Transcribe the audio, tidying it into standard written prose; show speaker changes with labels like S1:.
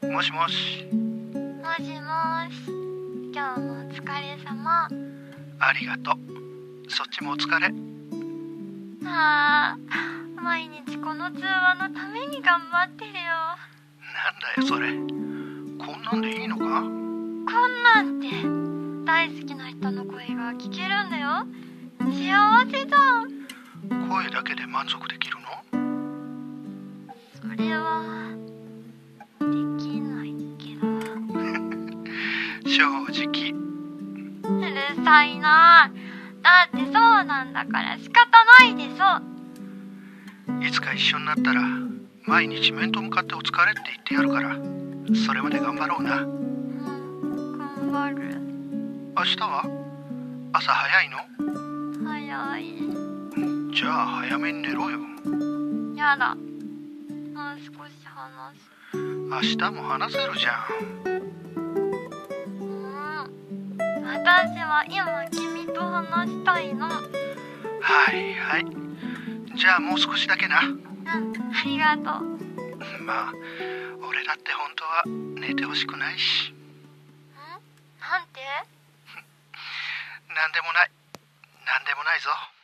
S1: もしもし。
S2: もしもし。今日もお疲れ様。
S1: ありがとう。そっちもお疲れ。
S2: 毎日この通話のために頑張ってるよ。
S1: なんだよそれ。こんなんでいいのか？
S2: こんなんって大好きな人の声が聞けるんだよ。幸せだ。
S1: 声だけで満足できるの？
S2: それはできないけど。
S1: 正直。
S2: うるさいな。だってそうなんだから仕方ないでしょ。
S1: いつか一緒になったら毎日面と向かってお疲れって言ってやるから、それまで頑張ろうな。
S2: 頑張る。
S1: 明日は朝早いの？
S2: 早い。
S1: じゃあ早めに寝ろよ。
S2: やだ。もう少し話す。
S1: 明日も話せるじゃん。
S2: 私は今君と話したいの。
S1: はいはい。じゃあもう少しだけな。
S2: ありがとう。
S1: まあ俺だって本当は寝てほしくないし。
S2: なんて？
S1: なんでもないぞ。